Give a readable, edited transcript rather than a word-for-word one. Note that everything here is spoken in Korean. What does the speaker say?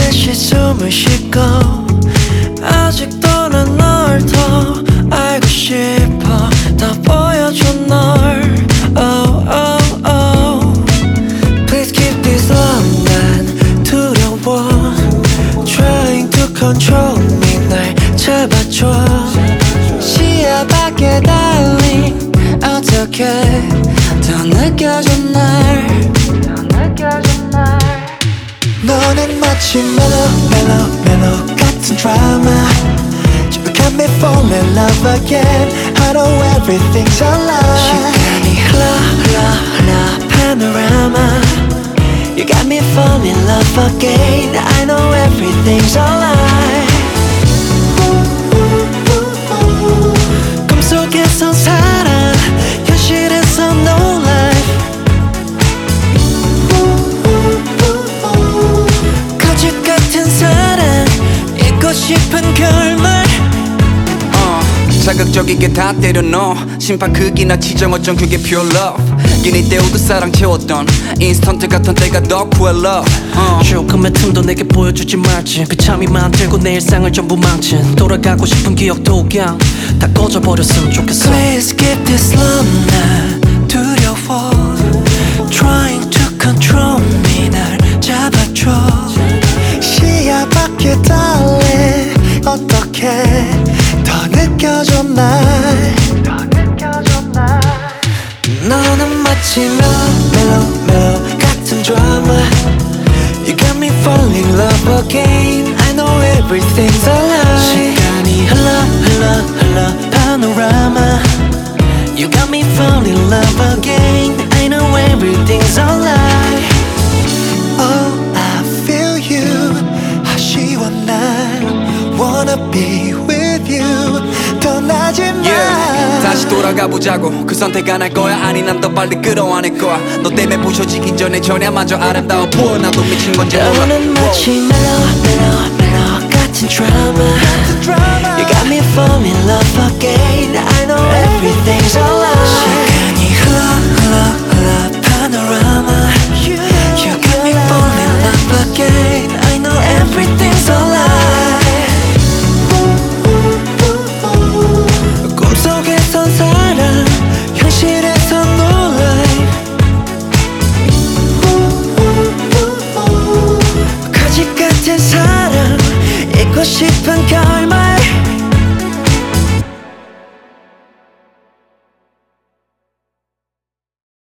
다시 숨을 쉬고 아직도 난 널 더 알고 싶어 더 보여줘 널 oh, oh, oh. Please keep this love 난 두려워 Trying to control me 날 잡아줘 시야 밖에 darling 어떻게 더 느껴져 날 너는 마치 멜로 같은 드라마 You got me fall in love again I know everything's a lie 시간이 흘러 panorama You got me fall in love again I know everything's a lie 꿈속에선 사랑 현실에선 no life 거짓 같은 사랑 잊고 싶은 결말 자극적이게 다 때려 넣어 심판 크기나 지정 어쩜 그게 pure love 끼니 때우듯 사랑 채웠던 인스턴트 같은 때가 더 cruel love 조금의 틈도 내게 보여주지 말지 비참히 만들고 내 일상을 전부 망친 돌아가고 싶은 기억도 그냥 다 꺼져버렸으면 좋겠어 Please keep this love 난 두려워 Trying to control me 날 잡아줘 시야 밖에 달래 어떻게 더 느껴져 날 너는 마치 멜로 같은 드라마 You got me falling in love again I know everything's a lie 시간이 흘러 panorama You got me falling in love again I know everything's a lie Oh I feel you 아쉬워 난 Wanna be with you 떠나지 마 다시 돌아가보자고 그 선택 안 할 거야 아니 난 더 빨리 끌어안을 거야 너 때문에 부셔지기 전에 전야마저 아름다워 보여 나도 미친 건지 몰라 너는 마치 멜로 같은 드라마 You got me fall in love again I know everything's a lie 시간이 흘러 panorama You got me fall in love again I know everything's a lie 꿈속에선 사랑 현실에선 no life 거짓 같은 사랑 잊고 싶은 결말